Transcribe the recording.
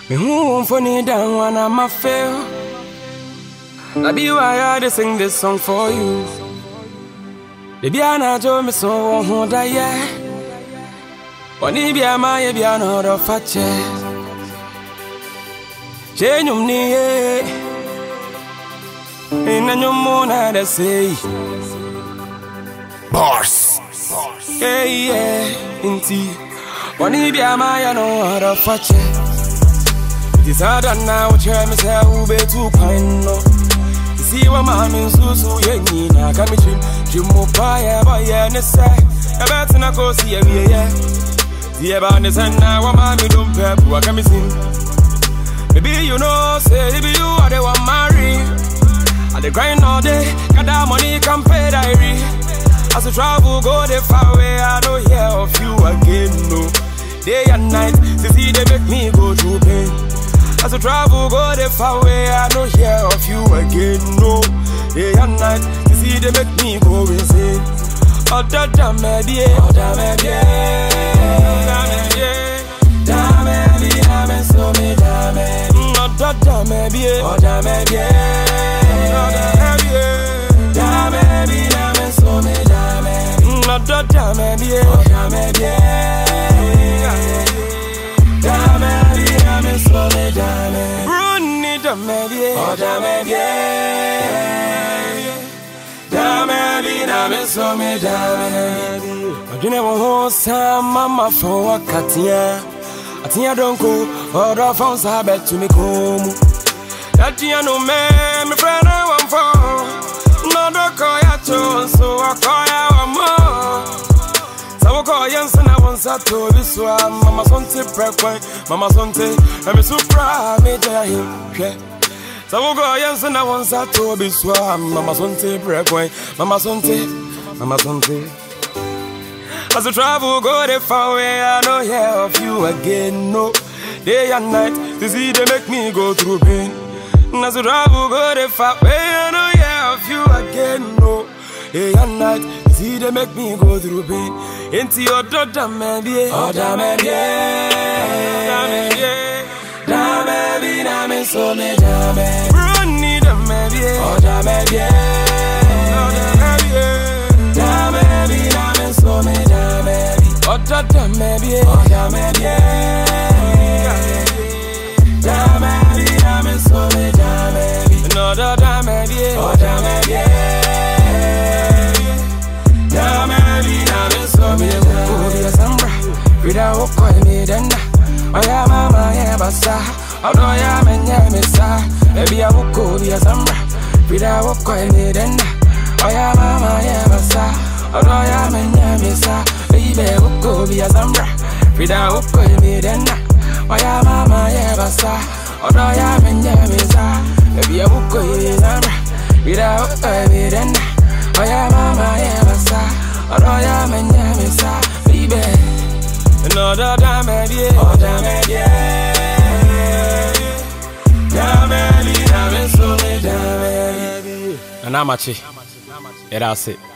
Me who funny down when I'm a fail. That be why I dey sing this song for you. Baby, I know you me so won't die yet. Oni be a my be another fache. Change me in a new moon I dey say. Bars. Yeah, inti. Oni be a my another fache. It is hard now, try me say who be too kind no. You see what mommy so ye na come trim. Jimo fire boy yeah ne say. I bet na go see yeah. See about the sun now, what mommy don't pep, what can me sing? Baby, you know, say, baby, you are the one marry. I the grind all day, got that money, can pay diary. As I travel, go the far away, I don't hear of you again, no. Day and night, they see they make me go through pain. As I travel, go the far away, I don't hear of you again, no. Day and night, they see they make me go insane. Oh, damn, baby, oh, damn, baby. So me dame, not dame bien, oh dame bien, dame bien, dame so me dame, not dame bien, oh dame bien, dame bien, dame so me dame, Bruni dame bien, oh dame bien, dame bien, dame so me dame. You never hold some mama for a katia. I think I don't go, or the phones I bet to me come. That you know me friend I want for. No, don't call ya too, so I call ya one more. So I call Jensen, I want to be so. Mama Sonte Prequine, Mama Sonte, I'm so proud, me tell him. So I call Jensen, I want to be so. Mama Sonte Prequine, Mama Sonte, Mama Sonte. As I travel, go the far away, I don't hear of you again, no. Day and night, to see they make me go through pain. As I travel, go the far away, I don't hear of you again, no. Day and night, to see they make me go through pain. Into your daughter, maybe, oh, damn, damn, so me damn, Bruni, damn, oh, damn, so me dame, oh dame bien, oh dame bien, dame so me dame, no dame bien, oh dame bien, dame so me dame. Oh be a sambra, vida o koi me denda, oh ya mama ya basa, oh do ya menya me sa, baby a buko be a sambra, vida o koi me denda, oh ya mama ya basa. Odo ya menya misa, baby uko be a zambra. Frida uko imidena, oya mama ye basa. Odo ya menya misa, baby uko zambra. Frida uko imidena, oya mama ye basa. Odo ya menya misa, baby. No da dame die, oh dame die, dame so me dame. Anamachi, era it.